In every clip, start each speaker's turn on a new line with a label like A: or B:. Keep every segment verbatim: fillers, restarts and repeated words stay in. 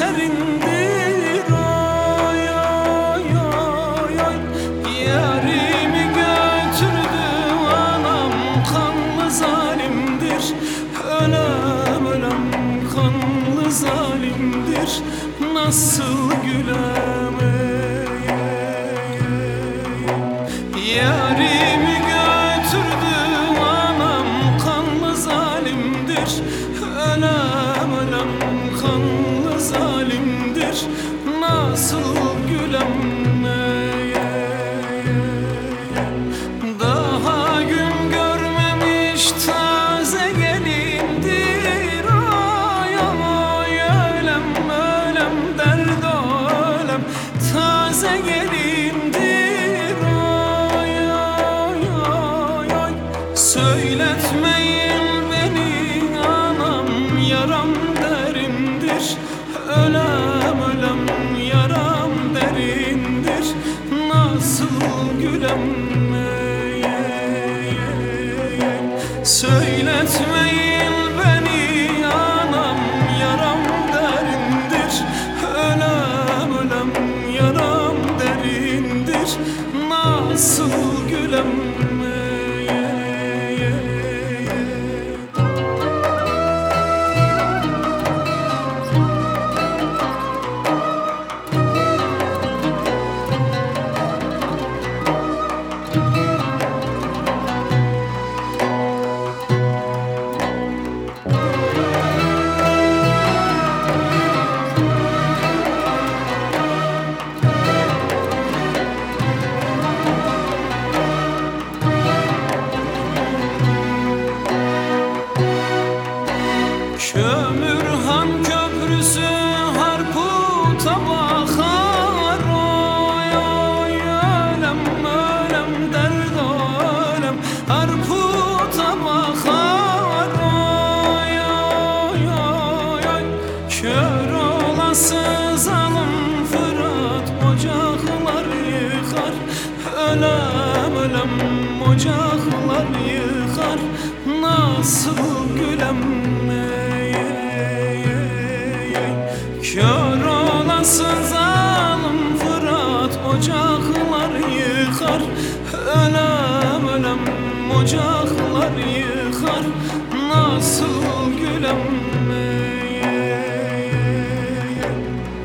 A: serindir. Oy oy oy oy. Yarimi götürdü anam, kanlı zalimdir. Ölem ölem kanlı zalimdir. Nasıl gülem ey, ey, ey. Yarimi götürdü anam, kanlı zalimdir. Ölem ölem kanlı zalimdir. Nasıl gülem ey, ey, ey. Daha gün görmemiş taze gelindir. Ay ay ölem ölem derd ölem taze gelindir. Ay ay ay ay. Söyletmeyin beni anam, yaram derindir. Ölem ölem yaram derindir. Nasıl gülem ey, ey, ey, ey. Söyletmeyin beni anam, yaram derindir. Ölem ölem yaram derindir. Nasıl gülem ey, ey, ey, ey. Kömürhan köprüsü Harput'a bakar. Oy oy ölem ölem derd ölem Harput'a bakar. Oy oy oy oy. Kör olası zalim Fırat ocaklar yıkar. Ölem ölem ocaklar yıkar. Nasıl gülem ey, ey, ey, ey. Kör olası zalim Fırat ocaklar yıkar. Ölem ölem ocaklar yıkar. Nasıl gülem ey, ey, ey, ey.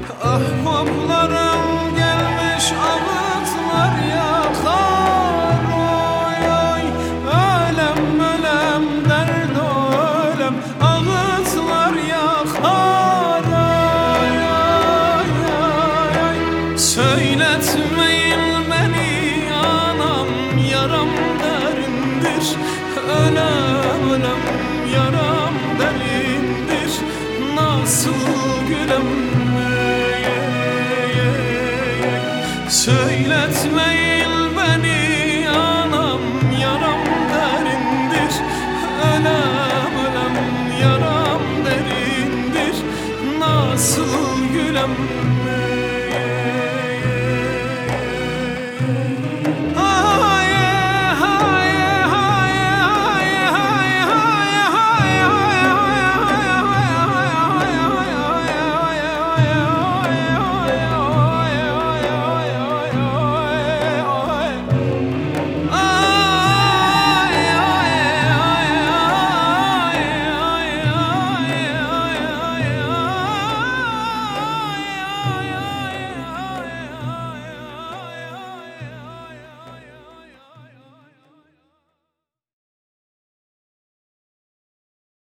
A: Ahbaplarım gelmiş ağıtlar yakar. Oy oy ölem ölem derd ölem ağıtlar yakar. Ay ay ay ay. Söyletmeyin beni anam, yaram derindir. Ölem ölem yaram derindir. Nasıl gülem ey, ey, ey, ey. Söyletmeyin beni anam, yaram derindir. Ölem ölem yaram derindir. Nasıl gülem